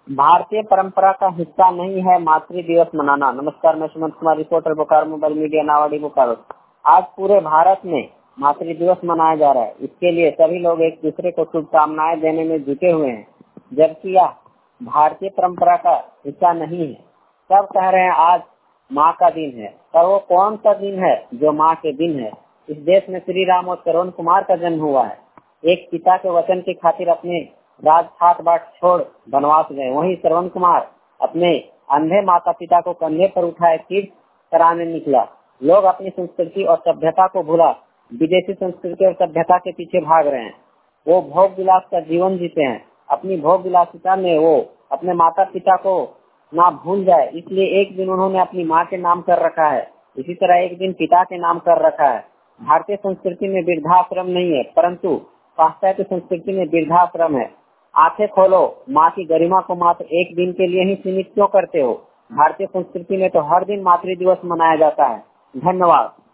भारतीय परंपरा का हिस्सा नहीं है मातृ दिवस मनाना। नमस्कार, मैं Sumant Kumar, reporter Bokaro mobile media Nawadih Bokaro. आज पूरे भारत में मातृ दिवस मनाया जा रहा है। इसके लिए सभी लोग एक दूसरे को शुभकामनाएं देने में जुटे हुए हैं, जबकि यह भारतीय परंपरा का हिस्सा नहीं है। सब कह रहे हैं आज माँ का दिन है, पर वो कौन सा दिन है जो माँ के दिन है। इस देश में श्री राम और श्रवण कुमार का जन्म हुआ है। एक पिता के वचन की खातिर अपने राज ठाट बाट छोड़ वनवास गए। वहीं श्रवण कुमार अपने अंधे माता पिता को कंधे पर उठाए तीर्थ कराने निकला। लोग अपनी संस्कृति और सभ्यता को भुला विदेशी संस्कृति और सभ्यता के पीछे भाग रहे हैं। वो भोग विलास का जीवन जीते हैं। अपनी भोग विलासिता में वो अपने माता पिता को ना भूल जाए, इसलिए एक दिन उन्होंने अपनी माँ के नाम कर रखा है। इसी तरह एक दिन पिता के नाम कर रखा है। भारतीय संस्कृति में वृद्धाश्रम नहीं है, परंतु पाश्चात्य संस्कृति में वृद्धाश्रम है। आंखें खोलो, माँ की गरिमा को मात्र एक दिन के लिए ही सीमित क्यों करते हो। भारतीय संस्कृति में तो हर दिन मातृ दिवस मनाया जाता है। धन्यवाद।